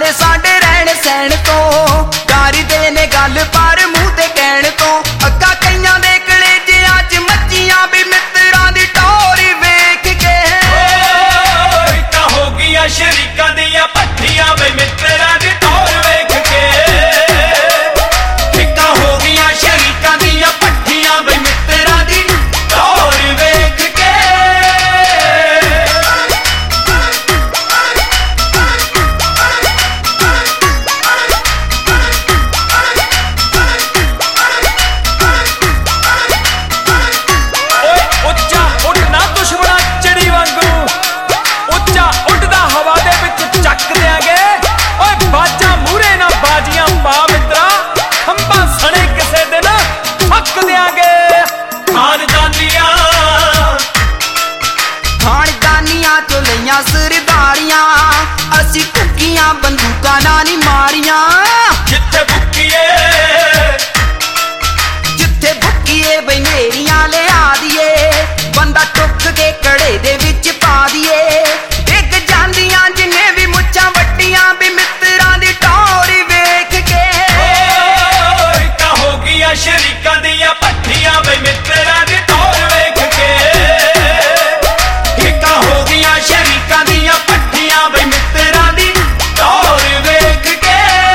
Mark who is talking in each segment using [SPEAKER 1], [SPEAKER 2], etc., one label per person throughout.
[SPEAKER 1] डरदे साडे रहन सहन तो, डरदे ने गल पर मूंह ते कहण तो। अग्गा कईयां दे कलेजियां च मच्चियां भी मित्रां दी टोरी वेख के।
[SPEAKER 2] इक्का हो गईयां शरीकां दियां पट्ठियां वे मित्रां दी टोर वेख के। इक्का हो गईयां शरीकां दियां पट्ठियां वे मित्रां दी टोर वेख के।
[SPEAKER 1] सरदारियां असी कुकियां बंदूकां नाल नहीं मारियां।
[SPEAKER 2] जिथे बुक्कीए
[SPEAKER 1] बई मेरियां लिया दिए, बंदा टुक के कड़े दे विच पा दिए। डिग जांदियां जिन्ने भी मुच्छां वड्डियां भी मित्रां दी टोरी वेख के।
[SPEAKER 2] इक्का हो गईयां शरीकां दियां पट्ठियां वे मित्रां दी टोर वेख के। इक्का हो गईयां शरीकां दियां पट्ठियां वे मित्रां दी टोर वेख के।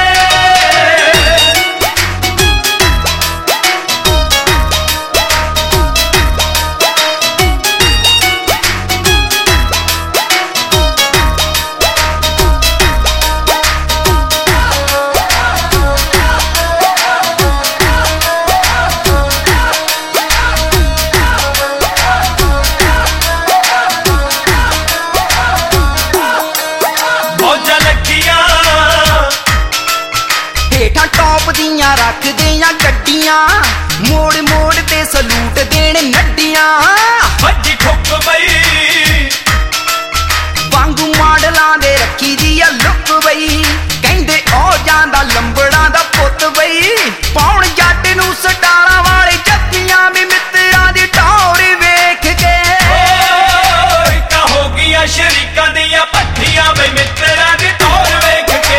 [SPEAKER 1] हेठां टॉप दियां रख दियां गड्डियां, मोड़ मोड़ ते सलूट देण नड्डियां।
[SPEAKER 2] भज्जी ठुक बई
[SPEAKER 1] वांगू मॉडलां दे रखी दी आ लुक बई, कहंदे ओ जांदा लंबड़ां दा पुੱਤ बई। पौण जੱਟ नूं सटारां वाले जੱਫੀਆਂ भी मित्रां दी टोर वेख के।
[SPEAKER 2] इक्का हो गईयां शरीकां दियां पट्ठियां वे मित्रां दी टोर वेख के।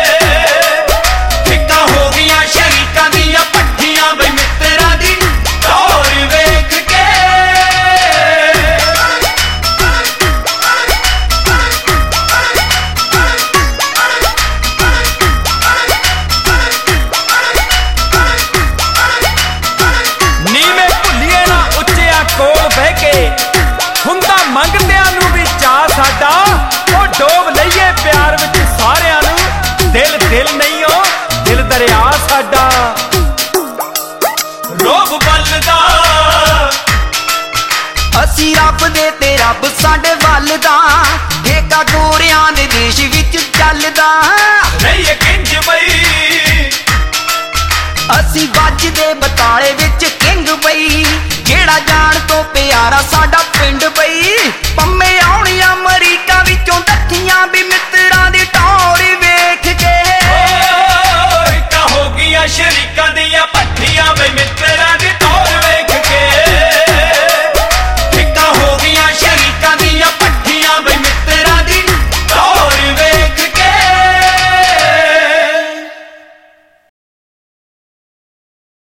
[SPEAKER 2] इक्का हो गईयां शरीकां दियां पट्ठियां वे मित्रां दी टोर वेख के। नीवें भुल्लीए ना उच्चिया कोल बह के, हुंदा मंगदियां नूं भी चाह साडा। ओ डोब लईए प्यार विच सारियां नूं, दिल दिल नहीं ओ दिल दरिया साडा। रोब बलदा
[SPEAKER 1] असी रब दे ते रब साडे वल दा, ठेका गोरियां दे देश विच चलदा।
[SPEAKER 2] रहीए किंज बई
[SPEAKER 1] असी वजदे बताले विच किंग बई, जेड़ा जान तो प्यारा साडा